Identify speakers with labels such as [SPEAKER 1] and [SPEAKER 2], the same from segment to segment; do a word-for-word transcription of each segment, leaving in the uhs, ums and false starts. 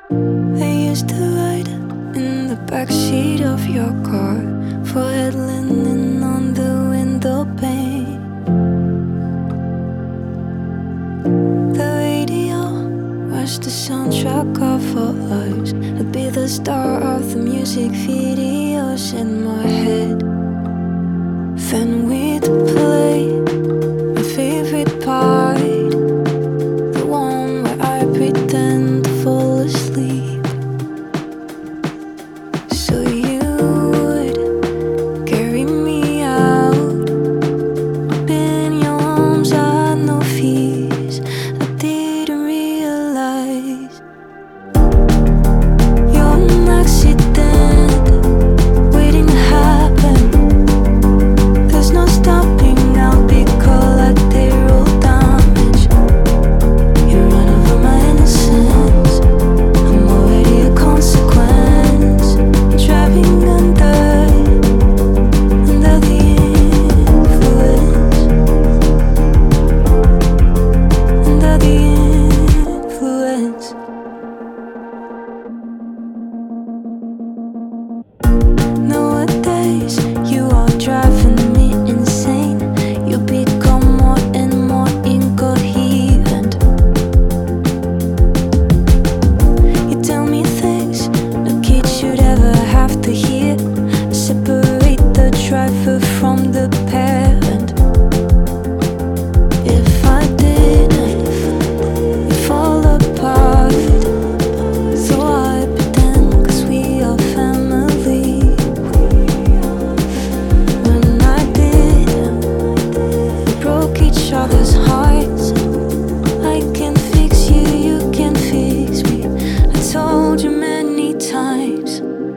[SPEAKER 1] I used to ride in the backseat of your car, forehead linen on the window pane. The radio was the soundtrack of our lives. I'd be the star of the music videos in my head. Then we'd play my favorite part, the one where I pretend to fall asleep. So you would carry me out, up in your arms, I had no fears. I didn't realize you're an accident waiting to happen. There's no stopping, I'll be collateral damage. You run over my innocence, I'm already a consequence. You're driving under, under the influence, under the influence. Nowadays, you are driving me insane. You become more and more incoherent. You tell me things no kid should ever have to hear. Separate the driver from the parent. If I didn't, you'd fall apart. So I pretend, 'cause we are family. When I did, we broke each other's hearts. I can fix you, you can fix me. I told you many times,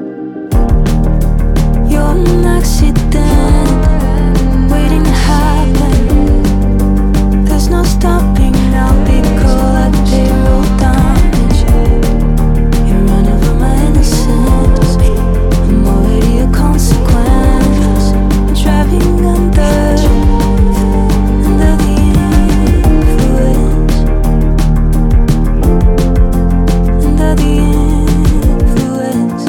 [SPEAKER 1] you're an accident waiting to happen. There's no stopping, I'll be collateral damage. You run over my innocence, I'm already a consequence. I'm driving under, under the influence, under the influence.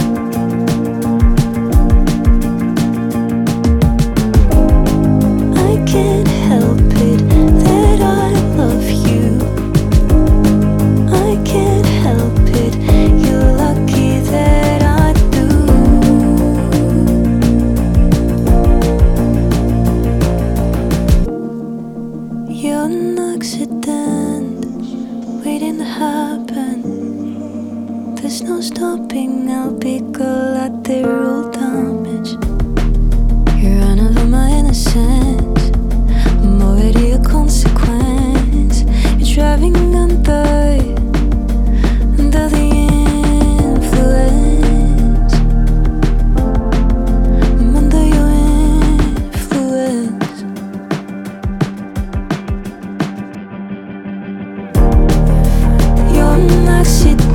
[SPEAKER 1] I can't help it that I love you. I can't help it, you're lucky that I do. You're an accident waiting to happen. There's no stopping, I'll be collateral damage. You run over my innocence, I'm already a consequence. You're driving under, under the influence. I'm under your influence. You're an accident